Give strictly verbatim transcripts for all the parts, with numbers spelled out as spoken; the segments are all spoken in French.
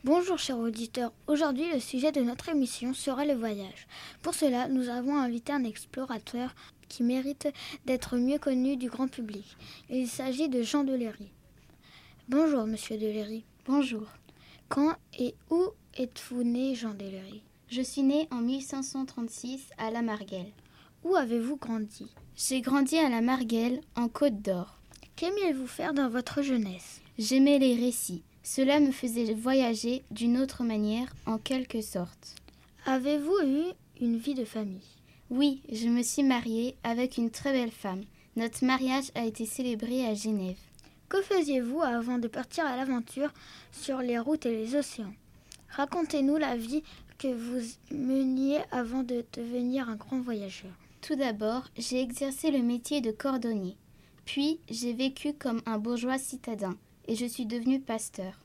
Bonjour chers auditeurs, aujourd'hui le sujet de notre émission sera le voyage. Pour cela, nous avons invité un explorateur qui mérite d'être mieux connu du grand public. Il s'agit de Jean Deléry. Bonjour monsieur Deléry. Bonjour. Quand et où êtes-vous né Jean Deléry? Je suis né en mille cinq cent trente-six à La Marguelle. Où avez-vous grandi? J'ai grandi à La Marguelle, en Côte d'Or. Qu'aimiez-vous faire dans votre jeunesse? J'aimais les récits. Cela me faisait voyager d'une autre manière, en quelque sorte. Avez-vous eu une vie de famille? Oui, je me suis mariée avec une très belle femme. Notre mariage a été célébré à Genève. Que faisiez-vous avant de partir à l'aventure sur les routes et les océans? Racontez-nous la vie que vous meniez avant de devenir un grand voyageur. Tout d'abord, j'ai exercé le métier de cordonnier. Puis, j'ai vécu comme un bourgeois citadin et je suis devenu pasteur.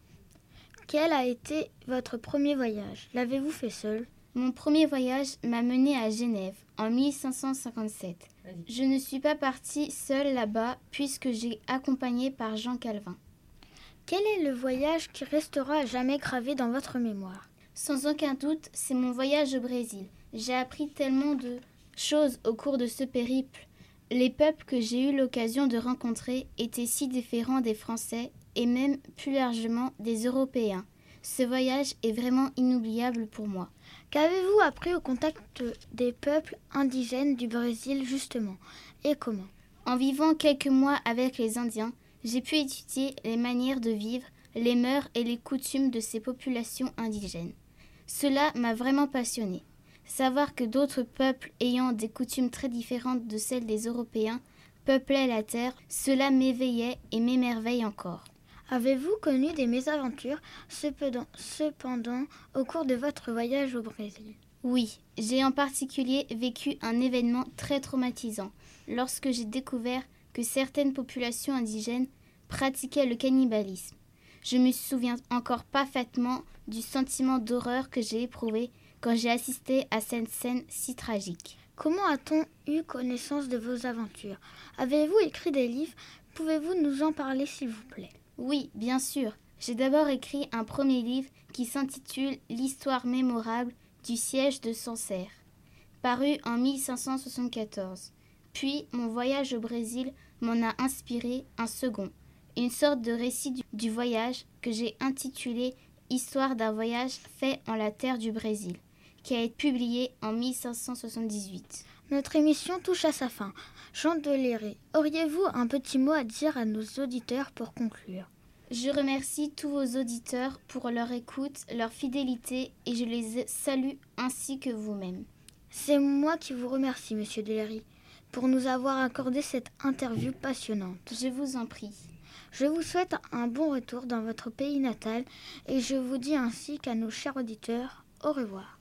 Quel a été votre premier voyage? L'avez-vous fait seul? Mon premier voyage m'a mené à Genève en mille cinq cent cinquante-sept. Je ne suis pas partie seule là-bas puisque j'ai accompagné par Jean Calvin. Quel est le voyage qui restera à jamais gravé dans votre mémoire? Sans aucun doute, c'est mon voyage au Brésil. J'ai appris tellement de choses au cours de ce périple. Les peuples que j'ai eu l'occasion de rencontrer étaient si différents des Français et même plus largement des Européens. Ce voyage est vraiment inoubliable pour moi. Qu'avez-vous appris au contact des peuples indigènes du Brésil justement, et comment? En vivant quelques mois avec les Indiens, j'ai pu étudier les manières de vivre, les mœurs et les coutumes de ces populations indigènes. Cela m'a vraiment passionnée. Savoir que d'autres peuples ayant des coutumes très différentes de celles des Européens peuplaient la terre, cela m'éveillait et m'émerveille encore. Avez-vous connu des mésaventures cependant, cependant au cours de votre voyage au Brésil? Oui, j'ai en particulier vécu un événement très traumatisant lorsque j'ai découvert que certaines populations indigènes pratiquaient le cannibalisme. Je me souviens encore parfaitement du sentiment d'horreur que j'ai éprouvé quand j'ai assisté à cette scène si tragique. Comment a-t-on eu connaissance de vos aventures? Avez-vous écrit des livres? Pouvez-vous nous en parler s'il vous plaît? Oui, bien sûr. J'ai d'abord écrit un premier livre qui s'intitule « L'histoire mémorable du siège de Sancerre », paru en mille cinq cent soixante-quatorze. Puis, mon voyage au Brésil m'en a inspiré un second, une sorte de récit du, du voyage que j'ai intitulé « Histoire d'un voyage fait en la terre du Brésil », qui a été publié en mille cinq cent soixante-dix-huit. Notre émission touche à sa fin. Jean Deléry, auriez-vous un petit mot à dire à nos auditeurs pour conclure? Je remercie tous vos auditeurs pour leur écoute, leur fidélité et je les salue ainsi que vous-même. C'est moi qui vous remercie, monsieur Deléry, pour nous avoir accordé cette interview passionnante. Je vous en prie. Je vous souhaite un bon retour dans votre pays natal et je vous dis ainsi qu'à nos chers auditeurs, au revoir.